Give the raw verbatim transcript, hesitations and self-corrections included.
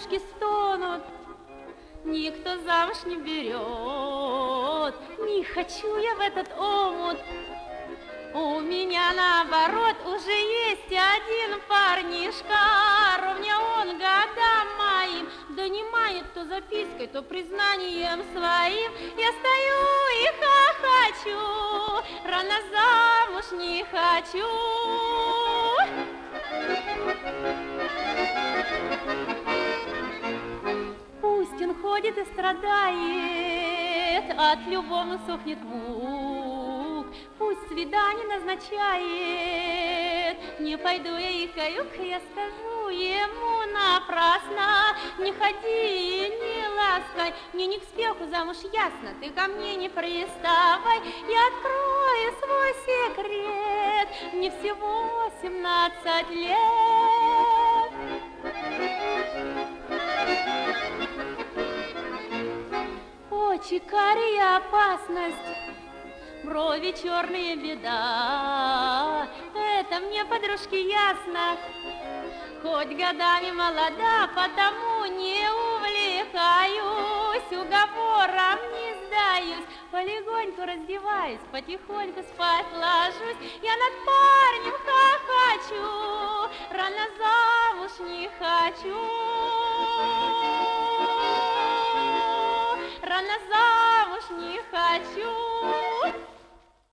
девушки стонут, никто замуж не берет. Не хочу я в этот омут. У меня наоборот уже есть один парнишка, ровня он годам моим, донимает то запиской, то признанием своим. Я стою и хохочу, рано замуж не хочу. Пусть он ходит и страдает, от любовно сохнет мук. Пусть свидание назначает, не пойду я и каюк, я скажу ему напрасно. Не ходи и не ласкай, мне не к спеху замуж, ясно, ты ко мне не приставай. Я открою свой секрет, мне всего семнадцать лет. Очи карие опасность, брови черные беда. Это мне, подружки, ясно, хоть годами молода, потому не увлекаюсь, уговором не сдаюсь. Полегоньку раздеваюсь, потихоньку спать ложусь. Я над парнем хохочу, рано замуж не хочу. Рано замуж не хочу.